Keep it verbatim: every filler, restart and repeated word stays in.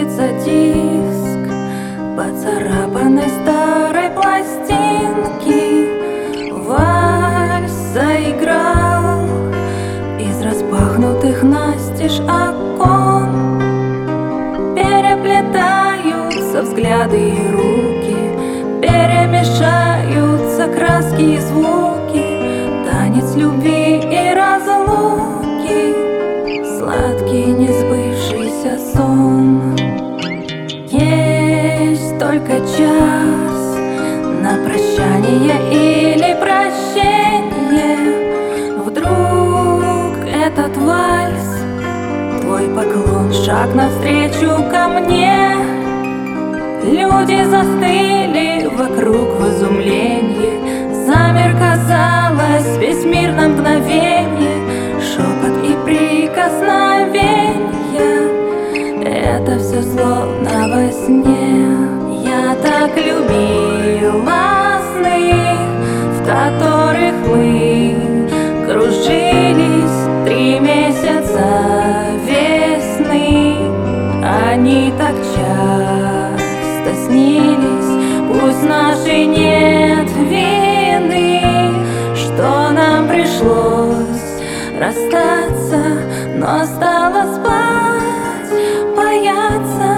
крутится диск поцарапанной старой пластинки. Вальс заиграл из распахнутых настежь окон. Переплетаются взгляды и руки, перемешаются краски и звуки. Танец любви и разлуки, сладкий несбывшийся сон. Есть только час на прощание или прощение. Вдруг этот вальс, твой поклон, шаг навстречу ко мне. Люди застыли вокруг в изумлении. Замер, казалось, весь мир на мгновенье. Шепот и прикосновенья, это все словно во сне. Я так любила сны, в которых мы кружились три месяца весны. Они так часто снились, пусть нашей нет вины, что нам пришлось расстаться, но осталось спать, бояться.